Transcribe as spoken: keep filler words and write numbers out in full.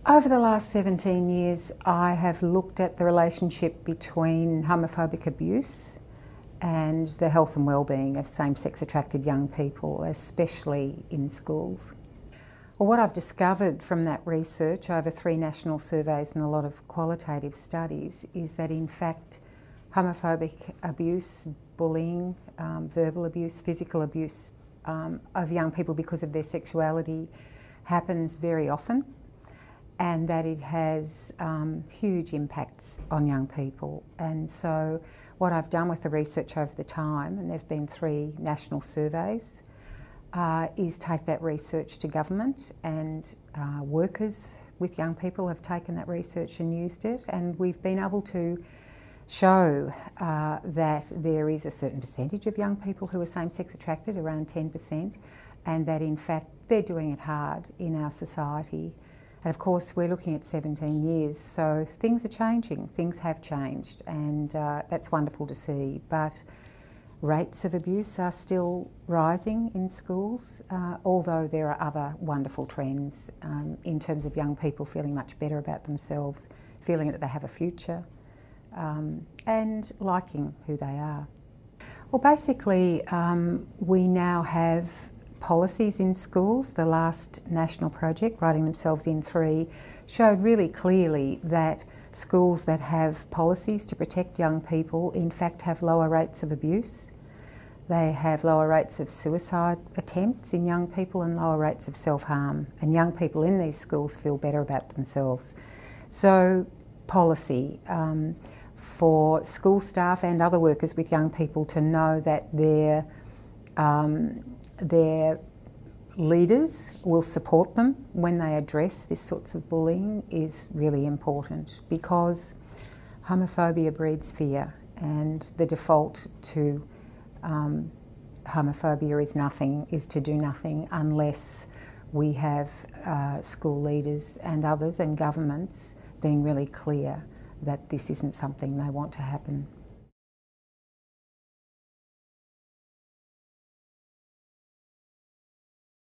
Over the last seventeen years, I have looked at the relationship between homophobic abuse and the health and wellbeing of same-sex attracted young people, especially in schools. Well, what I've discovered from that research over three national surveys and a lot of qualitative studies is that in fact homophobic abuse, bullying, um, verbal abuse, physical abuse um, of young people because of their sexuality happens very often, and that it has um, huge impacts on young people. And so what I've done with the research over the time, and there have been three national surveys, uh, is take that research to government, and uh, workers with young people have taken that research and used it, and we've been able to show uh, that there is a certain percentage of young people who are same-sex attracted, around ten percent, and that in fact they're doing it hard in our society. And of course we're looking at seventeen years, so things are changing, things have changed, and uh, that's wonderful to see. But rates of abuse are still rising in schools, uh, although there are other wonderful trends um, in terms of young people feeling much better about themselves, feeling that they have a future, um, and liking who they are. Well, basically um, we now have policies in schools. The last national project, Writing Themselves in Three, showed really clearly that schools that have policies to protect young people in fact have lower rates of abuse. They have lower rates of suicide attempts in young people and lower rates of self-harm, and young people in these schools feel better about themselves. So policy um, for school staff and other workers with young people to know that their um, their leaders will support them when they address this sorts of bullying is really important, because homophobia breeds fear, and the default to um, homophobia is nothing, is to do nothing unless we have uh, school leaders and others and governments being really clear that this isn't something they want to happen.